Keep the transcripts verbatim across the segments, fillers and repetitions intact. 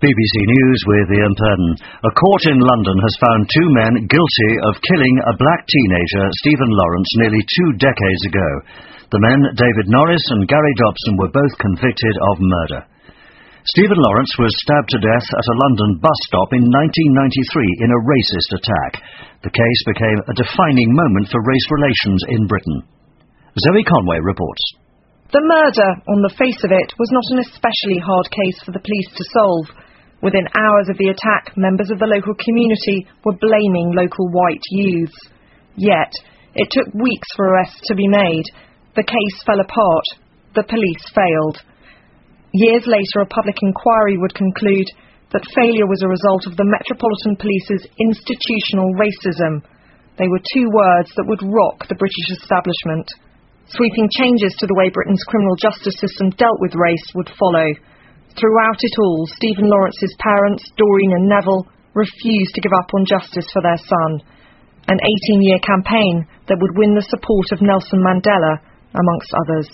B B C News with Ian Purden. A court in London has found two men guilty of killing a black teenager, Stephen Lawrence, nearly two decades ago. The men, David Norris and Gary Dobson, were both convicted of murder. Stephen Lawrence was stabbed to death at a London bus stop in nineteen ninety-three in a racist attack. The case became a defining moment for race relations in Britain. Zoe Conway reports. The murder, on the face of it, was not an especially hard case for the police to solve. Within hours of the attack, members of the local community were blaming local white youths. Yet, it took weeks for arrests to be made. The case fell apart. The police failed. Years later, a public inquiry would conclude that failure was a result of the Metropolitan Police's institutional racism. They were two words that would rock the British establishment. Sweeping changes to the way Britain's criminal justice system dealt with race would follow. Throughout it all, Stephen Lawrence's parents, Doreen and Neville, refused to give up on justice for their son. An eighteen-year campaign that would win the support of Nelson Mandela, amongst others.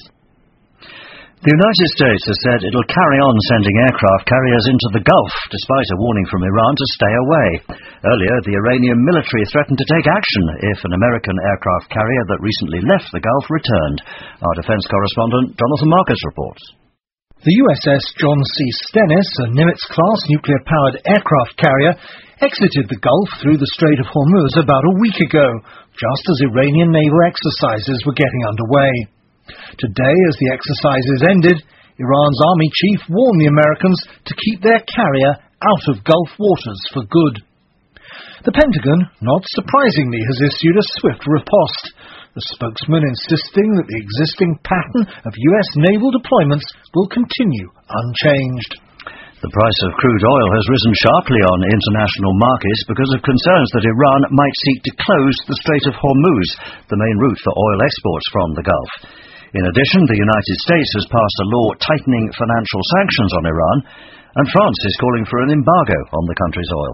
The United States has said it will carry on sending aircraft carriers into the Gulf, despite a warning from Iran to stay away. Earlier, the Iranian military threatened to take action if an American aircraft carrier that recently left the Gulf returned. Our defence correspondent, Jonathan Marcus, reports. The U S S John C. Stennis, a Nimitz-class nuclear-powered aircraft carrier, exited the Gulf through the Strait of Hormuz about a week ago, just as Iranian naval exercises were getting underway. Today, as the exercises ended, Iran's army chief warned the Americans to keep their carrier out of Gulf waters for good. The Pentagon, not surprisingly, has issued a swift riposte, the spokesman insisting that the existing pattern of U S naval deployments will continue unchanged. The price of crude oil has risen sharply on international markets because of concerns that Iran might seek to close the Strait of Hormuz, the main route for oil exports from the Gulf. In addition, the United States has passed a law tightening financial sanctions on Iran, and France is calling for an embargo on the country's oil.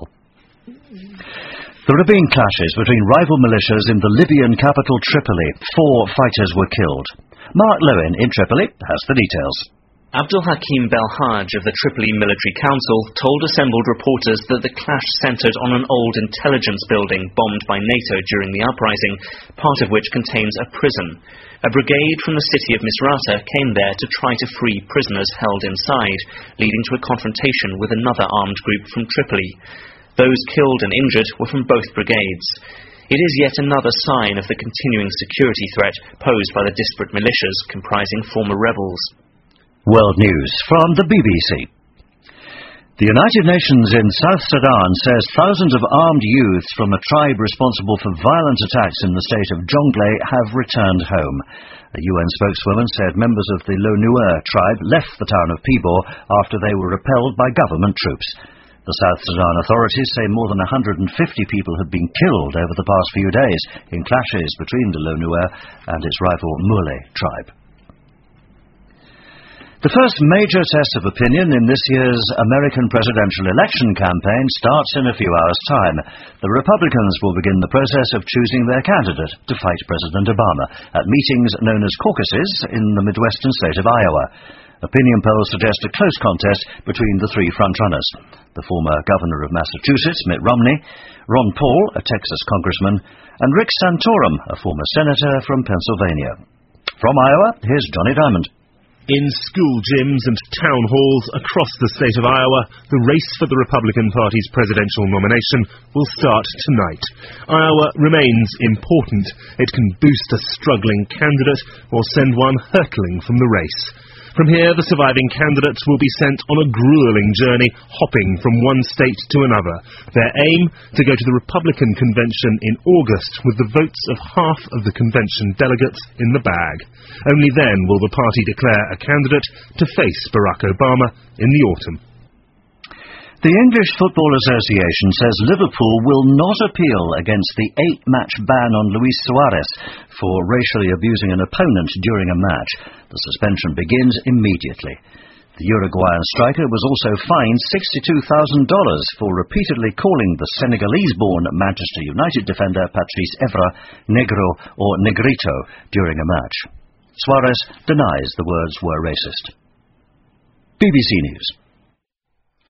There have been clashes between rival militias in the Libyan capital Tripoli. Four fighters were killed. Mark Lowen in Tripoli has the details. Abdul Hakim Belhaj of the Tripoli Military Council told assembled reporters that the clash centred on an old intelligence building bombed by NATO during the uprising, part of which contains a prison. A brigade from the city of Misrata came there to try to free prisoners held inside, leading to a confrontation with another armed group from Tripoli. Those killed and injured were from both brigades. It is yet another sign of the continuing security threat posed by the disparate militias comprising former rebels. World News from the B B C. The United Nations in South Sudan says thousands of armed youths from a tribe responsible for violent attacks in the state of Jonglei have returned home. A U N spokeswoman said members of the Lo-Nuer tribe left the town of Pibor after they were repelled by government troops. The South Sudan authorities say more than one hundred fifty people have been killed over the past few days in clashes between the Lo-Nuer and its rival Murle tribe. The first major test of opinion in this year's American presidential election campaign starts in a few hours' time. The Republicans will begin the process of choosing their candidate to fight President Obama at meetings known as caucuses in the Midwestern state of Iowa. Opinion polls suggest a close contest between the three frontrunners: the former governor of Massachusetts, Mitt Romney, Ron Paul, a Texas congressman, and Rick Santorum, a former senator from Pennsylvania. From Iowa, here's Johnny Diamond. In school gyms and town halls across the state of Iowa, the race for the Republican Party's presidential nomination will start tonight. Iowa remains important. It can boost a struggling candidate or send one hurtling from the race. From here, the surviving candidates will be sent on a grueling journey, hopping from one state to another. Their aim? To go to the Republican convention in August with the votes of half of the convention delegates in the bag. Only then will the party declare a candidate to face Barack Obama in the autumn. The English Football Association says Liverpool will not appeal against the eight-match ban on Luis Suarez for racially abusing an opponent during a match. The suspension begins immediately. The Uruguayan striker was also fined sixty-two thousand dollars for repeatedly calling the Senegalese-born Manchester United defender Patrice Evra negro or negrito during a match. Suarez denies the words were racist. B B C News.